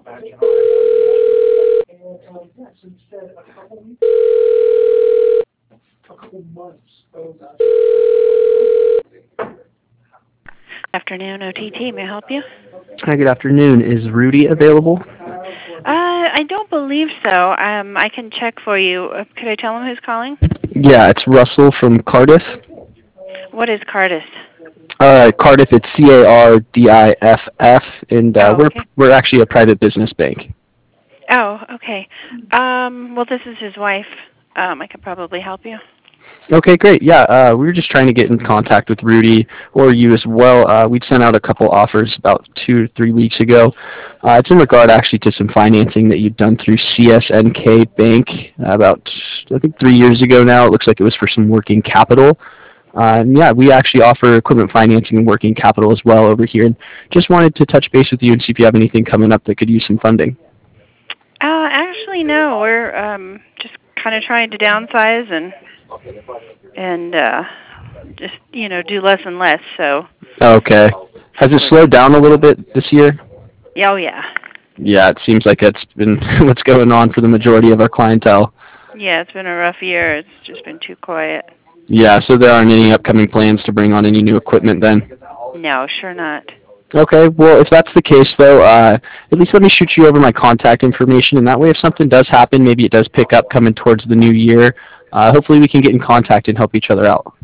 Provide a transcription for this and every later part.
Afternoon, OTT. May I help you? Hi, good afternoon. Is Rudy available? I don't believe so. I can check for you. Could I tell him who's calling? Yeah, it's Russell from Cardiff. What is Cardis? Cardiff, it's Cardiff, and Oh, okay. we're actually a private business bank. Oh, okay. Well, this is his wife. I could probably help you. Okay, great. Yeah, we were just trying to get in contact with Rudy or you as well. We'd sent out a couple offers about 2 to 3 weeks ago. It's in regard actually to some financing that you've done through CSNK Bank about, I think, 3 years ago now. It looks like it was for some working capital. And yeah, we actually offer equipment financing and working capital as well over here. And just wanted to touch base with you and see if you have anything coming up that could use some funding. Actually, no. We're just kind of trying to downsize and just do less and less. So. Okay. Has it slowed down a little bit this year? Yeah, oh yeah. Yeah, it seems like that's been what's going on for the majority of our clientele. Yeah, it's been a rough year. It's just been too quiet. Yeah, so there aren't any upcoming plans to bring on any new equipment then? No, sure not. Okay, well, if that's the case, though, at least let me shoot you over my contact information, and that way if something does happen, maybe it does pick up coming towards the new year, hopefully we can get in contact and help each other out.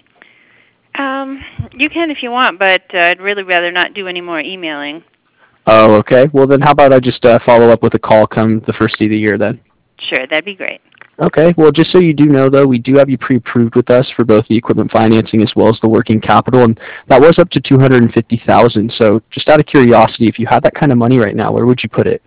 You can if you want, but I'd really rather not do any more emailing. Oh, okay. Well, then how about I just follow up with a call come the first of the year then? Sure, that'd be great. Okay. Well, just so you do know, though, we do have you pre-approved with us for both the equipment financing as well as the working capital, and that was up to $250,000. So, just out of curiosity, if you had that kind of money right now, where would you put it?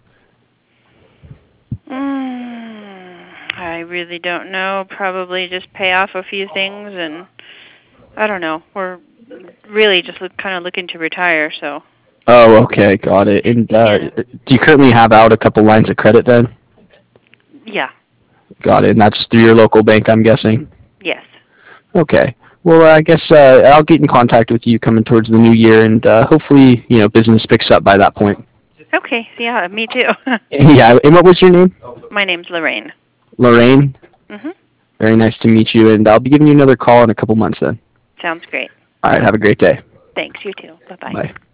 I really don't know. Probably just pay off a few things, and I don't know. We're really just kind of looking to retire, so. Oh, okay, got it. And Yeah. do you currently have out a couple lines of credit then? Yeah. Got it. And that's through your local bank, I'm guessing? Yes. Okay. Well, I guess I'll get in contact with you coming towards the new year, and hopefully, business picks up by that point. Okay. Yeah, me too. Yeah. And what was your name? My name's Lorraine. Lorraine? Mhm. Very nice to meet you, and I'll be giving you another call in a couple months then. Sounds great. All right. Have a great day. Thanks. You too. Bye-bye. Bye.